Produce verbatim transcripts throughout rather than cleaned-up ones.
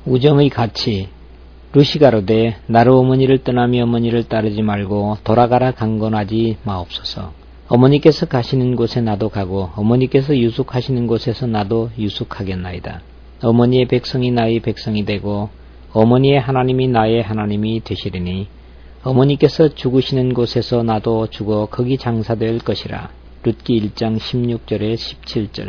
우정의 가치. 룻이 가로되 나로 어머니를 떠나며 어머니를 따르지 말고 돌아가라 강건하지 마옵소서. 어머니께서 가시는 곳에 나도 가고 어머니께서 유숙하시는 곳에서 나도 유숙하겠나이다. 어머니의 백성이 나의 백성이 되고 어머니의 하나님이 나의 하나님이 되시리니 어머니께서 죽으시는 곳에서 나도 죽어 거기 장사될 것이라. 룻기 일 장 십육 절에 십칠 절.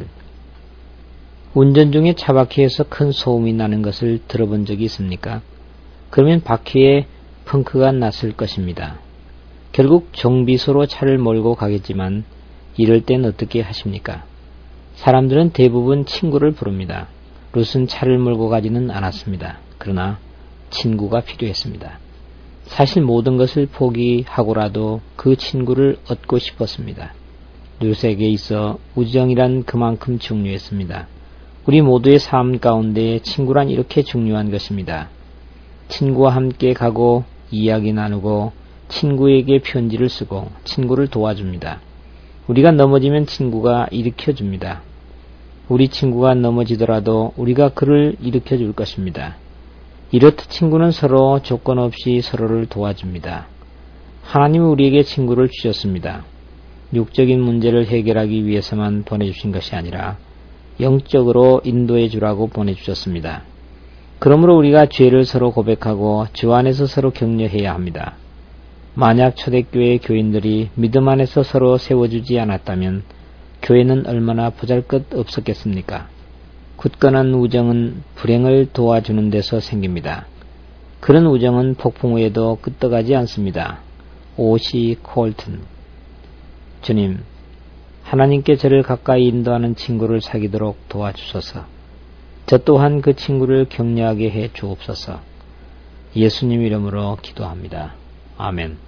운전 중에 차바퀴에서 큰 소음이 나는 것을 들어본 적이 있습니까? 그러면 바퀴에 펑크가 났을 것입니다. 결국 정비소로 차를 몰고 가겠지만 이럴 땐 어떻게 하십니까? 사람들은 대부분 친구를 부릅니다. 룻은 차를 몰고 가지는 않았습니다. 그러나 친구가 필요했습니다. 사실 모든 것을 포기하고라도 그 친구를 얻고 싶었습니다. 룻에게 있어 우정이란 그만큼 중요했습니다. 우리 모두의 삶 가운데 친구란 이렇게 중요한 것입니다. 친구와 함께 가고 이야기 나누고 친구에게 편지를 쓰고 친구를 도와줍니다. 우리가 넘어지면 친구가 일으켜줍니다. 우리 친구가 넘어지더라도 우리가 그를 일으켜줄 것입니다. 이렇듯 친구는 서로 조건 없이 서로를 도와줍니다. 하나님은 우리에게 친구를 주셨습니다. 육적인 문제를 해결하기 위해서만 보내주신 것이 아니라 영적으로 인도해 주라고 보내주셨습니다. 그러므로 우리가 죄를 서로 고백하고 주 안에서 서로 격려해야 합니다. 만약 초대교회 교인들이 믿음 안에서 서로 세워주지 않았다면 교회는 얼마나 보잘것 없었겠습니까? 굳건한 우정은 불행을 도와주는 데서 생깁니다. 그런 우정은 폭풍 후에도 끄떡하지 않습니다. 오시 콜튼. 주님, 하나님께 저를 가까이 인도하는 친구를 사귀도록 도와주소서. 저 또한 그 친구를 격려하게 해 주옵소서. 예수님 이름으로 기도합니다. 아멘.